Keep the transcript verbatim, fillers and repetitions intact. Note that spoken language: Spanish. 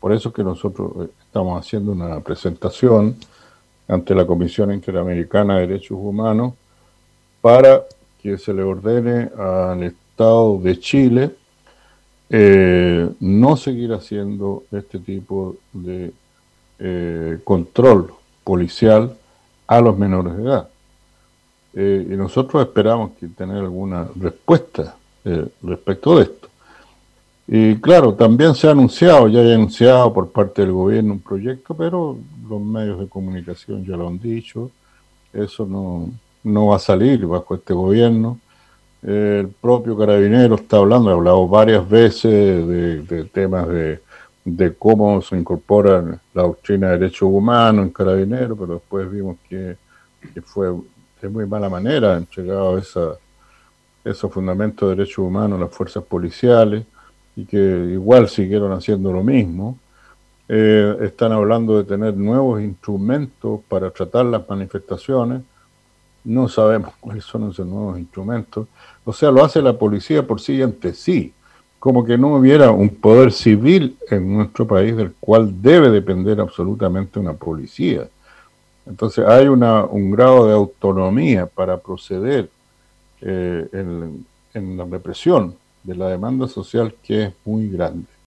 Por eso es que nosotros eh, estamos haciendo una presentación ante la Comisión Interamericana de Derechos Humanos para que se le ordene al Estado de Chile eh, no seguir haciendo este tipo de eh, control policial a los menores de edad. Eh, y nosotros esperamos que tener alguna respuesta eh, respecto de esto. Y claro, también se ha anunciado, ya hay anunciado por parte del gobierno un proyecto, pero los medios de comunicación ya lo han dicho, eso no, no va a salir bajo este gobierno. Eh, el propio Carabinero está hablando, ha hablado varias veces de, de temas de, de cómo se incorpora la doctrina de derechos humanos en Carabinero, pero después vimos que, que fue de muy mala manera entregado esa, esos fundamentos de derechos humanos a las fuerzas policiales y que igual siguieron haciendo lo mismo. Eh, están hablando de tener nuevos instrumentos para tratar las manifestaciones. No sabemos cuáles son esos nuevos instrumentos. O sea, lo hace la policía por sí y ante sí. Como que no hubiera un poder civil en nuestro país del cual debe depender absolutamente una policía. Entonces hay una, un grado de autonomía para proceder eh, en, en la represión de la demanda social que es muy grande.